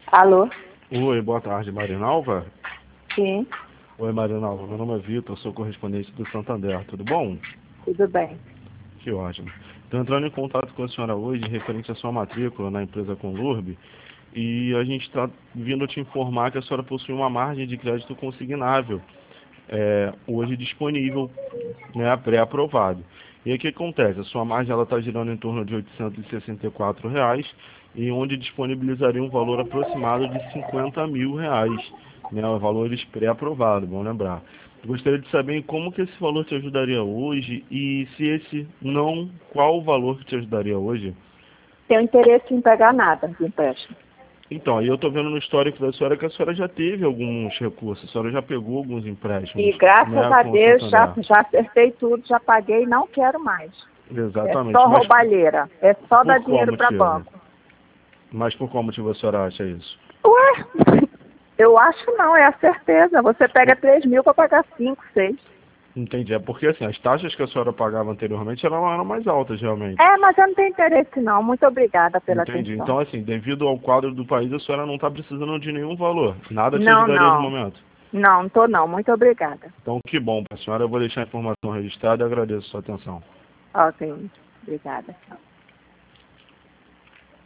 Alô? Oi, boa tarde, Marinalva. Sim, Oi, Marinalva, meu nome é Vitor, sou correspondente do Santander, tudo bom? tudo bem. Que ótimo. Estou entrando em contato com a senhora hoje referente à sua matrícula na empresa Conlurb e a gente está vindo te informar que a senhora possui uma margem de crédito consignável, hoje disponível, né, pré-aprovado. E aí o que acontece? A sua margem está girando em torno de R$ 864 e onde disponibilizaria um valor aproximado de R$ 50 mil, né, valores pré-aprovados, bom lembrar. Gostaria de saber como que esse valor te ajudaria hoje e se esse não, qual o valor que te ajudaria hoje? Tenho interesse em pegar nada de empréstimo. Então, aí eu estou vendo no histórico da senhora que a senhora já teve alguns recursos, a senhora já pegou alguns E empréstimos, graças né, a com o Deus já Santander. acertei tudo, já paguei, não quero mais. É Exatamente, só mas roubalheira, é só dar por qual dinheiro para motivo? banco. Mas por qual motivo a senhora acha isso? Ué, eu acho não, é a certeza. Você pega 3 mil para pagar 5, 6. Entendi, é porque assim, as taxas que a senhora pagava anteriormente eram mais altas realmente. É, mas eu não tenho interesse não. Muito obrigada pela Entendi, atenção. então assim, devido ao quadro do país, a senhora não está precisando de nenhum valor. Nada te Não, ajudaria de não. momento. Não, não tô não. Muito obrigada. Então que bom para a senhora, eu vou deixar a informação registrada e agradeço a sua atenção. Ok, obrigada.